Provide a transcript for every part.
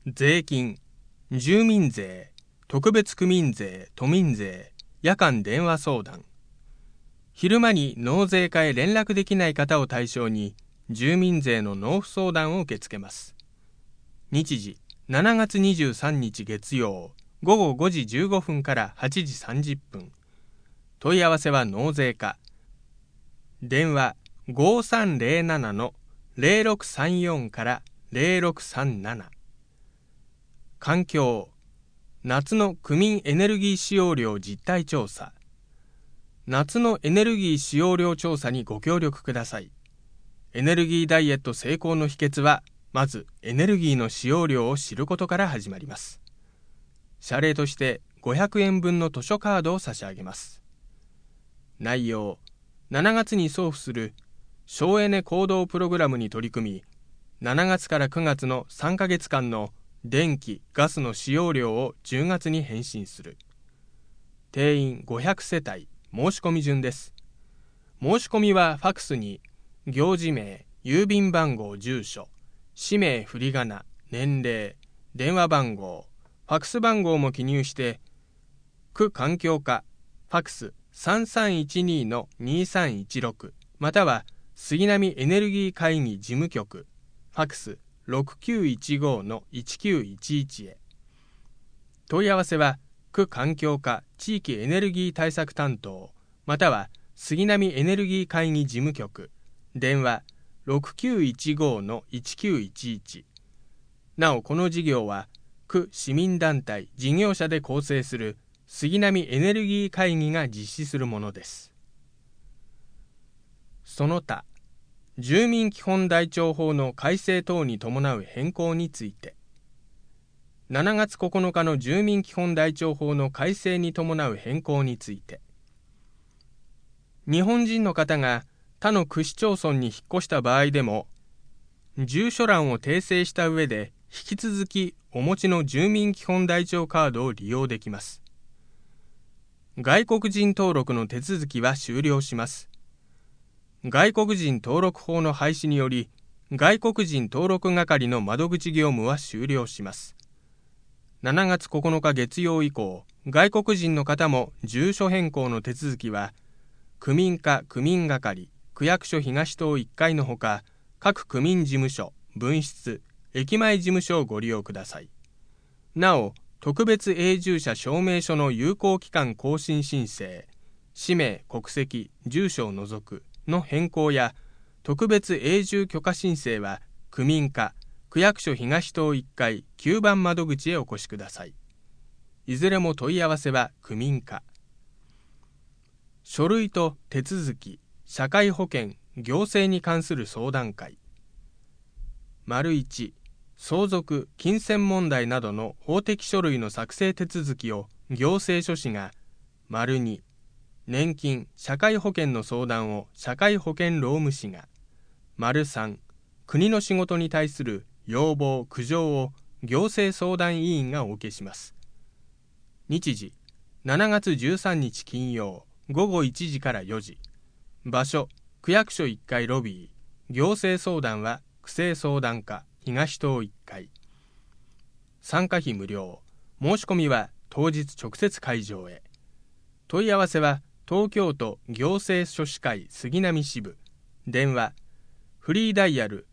税金、住民税、特別区民税、都民税、夜間電話相談。昼間に納税課へ連絡できない方を対象に、住民税の納付相談を受け付けます。日時、7月23日月曜、午後5時15分から8時30分。問い合わせは納税課。電話5307-0634から0637。環境、夏の区民エネルギー使用量実態調査。夏のエネルギー使用量調査にご協力ください。エネルギーダイエット成功の秘訣は、まずエネルギーの使用量を知ることから始まります。謝礼として500円分の図書カードを差し上げます。内容、7月に送付する省エネ行動プログラムに取り組み、7月から9月の3ヶ月間の電気・ガスの使用量を10月に返信する。定員500世帯、申し込み順です。申し込みはファクスに、行事名、郵便番号、住所、氏名、振り仮名、年齢、電話番号、ファクス番号も記入して、区環境課、ファクス 3312-2316 または杉並エネルギー会議事務局、ファクス 6915-1911 へ。問い合わせは区環境課地域エネルギー対策担当または杉並エネルギー会議事務局、電話 6915-1911。 なおこの事業は区市民団体事業者で構成する杉並エネルギー会議が実施するものです。その他、住民基本台帳法の改正等に伴う変更について、7月9日の住民基本台帳法の改正に伴う変更について、日本人の方が他の区市町村に引っ越した場合でも、住所欄を訂正した上で引き続きお持ちの住民基本台帳カードを利用できます。外国人登録の手続きは終了します。外国人登録法の廃止により、外国人登録係の窓口業務は終了します。7月9日月曜以降、外国人の方も住所変更の手続きは、区民課区民係、区役所東棟1階のほか、各区民事務所、分室、駅前事務所をご利用ください。なお、特別永住者証明書の有効期間更新申請、氏名、国籍、住所を除くの変更や、特別永住許可申請は、区民課、区役所東棟1階9番窓口へお越しください。いずれも問い合わせは区民課。書類と手続き、社会保険、行政に関する相談会。1、相続・金銭問題などの法的書類の作成手続きを行政書士が、2、年金・社会保険の相談を社会保険労務士が、3、国の仕事に対する要望・苦情を行政相談委員がお受けします。日時、7月13日金曜、午後1時から4時。場所、区役所1階ロビー。行政相談は区政相談課東棟1階。参加費無料。申し込みは当日直接会場へ。問い合わせは東京都行政書士会杉並支部。電話、フリーダイヤル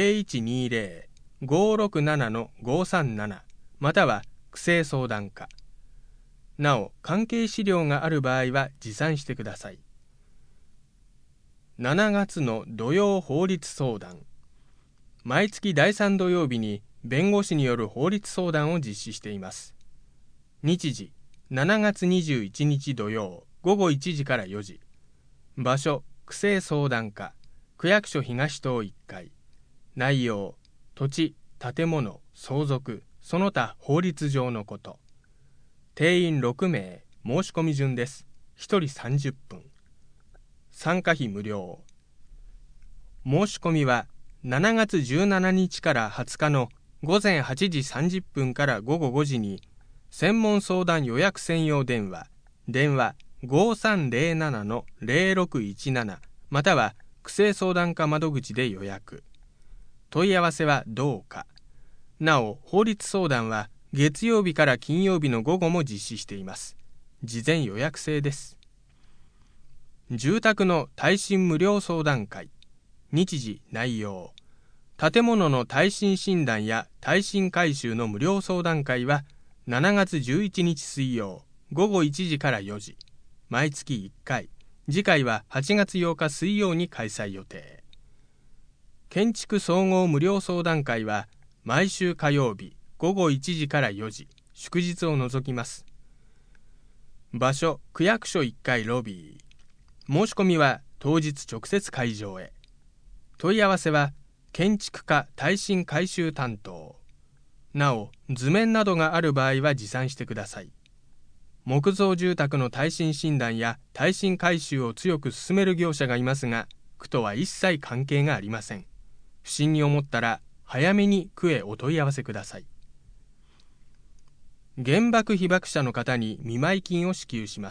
0120-567-537 または区政相談課。なお、関係資料がある場合は持参してください。7月の土曜法律相談。毎月第3土曜日に弁護士による法律相談を実施しています。日時、7月21日土曜、午後1時から4時。場所、区政相談課、区役所東棟1階。内容、土地、建物、相続、その他法律上のこと。定員6名、申し込み順です。1人30分。参加費無料。申し込みは7月17日から20日の午前8時30分から午後5時に専門相談予約専用電話 5307-0617 または区政相談課窓口で予約。問い合わせは同課。 なお、法律相談は月曜日から金曜日の午後も実施しています。事前予約制です。住宅の耐震無料相談会。日時、内容。建物の耐震診断や耐震改修の無料相談会は7月11日水曜午後1時から4時、毎月1回、次回は8月8日水曜に開催予定。建築総合無料相談会は毎週火曜日午後1時から4時、祝日を除きます。場所、区役所1階ロビー。申し込みは当日直接会場へ。問い合わせは建築家耐震改修担当。なお、図面などがある場合は持参してください。木造住宅の耐震診断や耐震改修を強く進める業者がいますが、区とは一切関係がありません。不審に思ったら早めに区へお問い合わせください。原爆被爆者の方に見舞金を支給します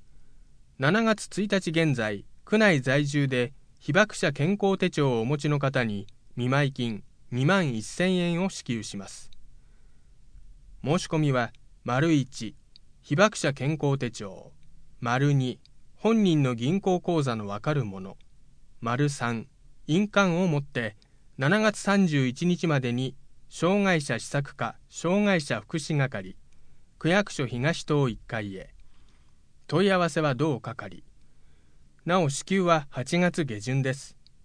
。7月1日現在、区内在住で被爆者健康手帳をお持ちの方に見舞金2万1000円を支給します。申し込みは、1、被爆者健康手帳、2、本人の銀行口座のわかるもの、3、印鑑を持って7月31日までに障害者施策課障害者福祉係、区役所東棟1階へ。問い合わせは同係。なお支給は8月下旬です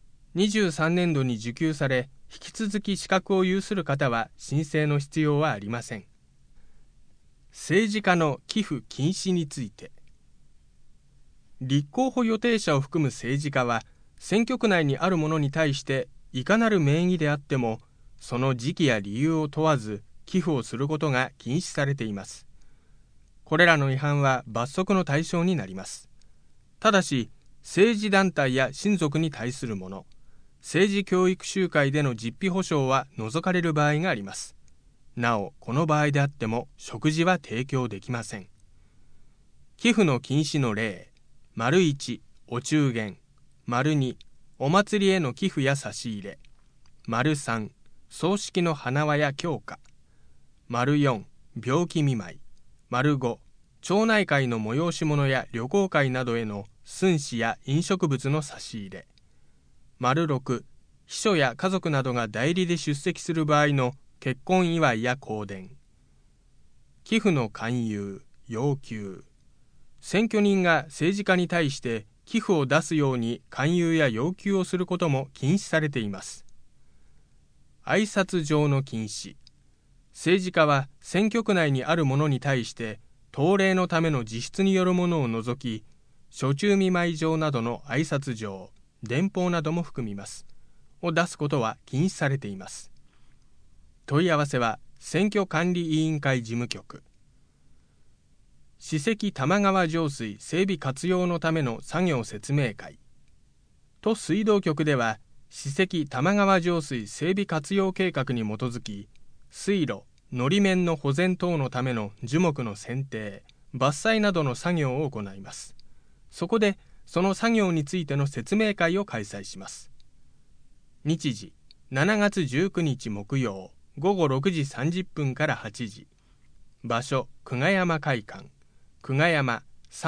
。23年度に受給され、引き続き資格を有する方は申請の必要はありません。政治家の寄付禁止について。立候補予定者を含む政治家は、選挙区内にあるものに対していかなる名義であっても、その時期や理由を問わず寄付をすることが禁止されています。これらの違反は罰則の対象になります。ただし、政治団体や親族に対するもの、政治教育集会での実費保証は除かれる場合があります。なお、この場合であっても食事は提供できません。寄付の禁止の例、1、お中元、2、お祭りへの寄付や差し入れ、3、葬式の花輪や供花、4、病気見舞い、5、町内会の催し物や旅行会などへの寸志や飲食物の差し入れ、6、秘書や家族などが代理で出席する場合の結婚祝いや香典。寄付の勧誘、要求。選挙人が政治家に対して寄付を出すように勧誘や要求をすることも禁止されています。挨拶状の禁止。政治家は選挙区内にあるものに対して党令のための自筆によるものを除き、暑中見舞い状などの挨拶状、電報なども含みます。を出すことは禁止されています。問い合わせは選挙管理委員会事務局。史跡玉川上水整備活用のための作業説明会。都水道局では、史跡玉川上水整備活用計画に基づき、水路、のり面の保全等のための樹木の剪定、伐採などの作業を行います。そこで、その作業についての説明会を開催します。日時、7月19日木曜、午後6時30分から8時。場所、久我山会館。久我山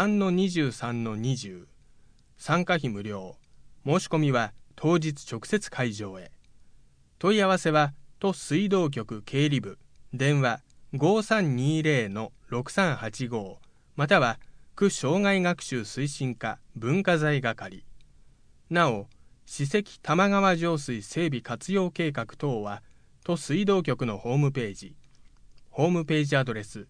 3-23-20。参加費無料。申し込みは当日直接会場へ。問い合わせは都水道局経理部、電話 5320-6385 または区障害学習推進課文化財係。なお、史跡玉川上水整備活用計画等は都水道局のホームページアドレス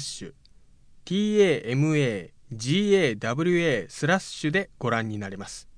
http://www.waterkyo.metro.jp/pp/TAMAGA/deご覧になれます。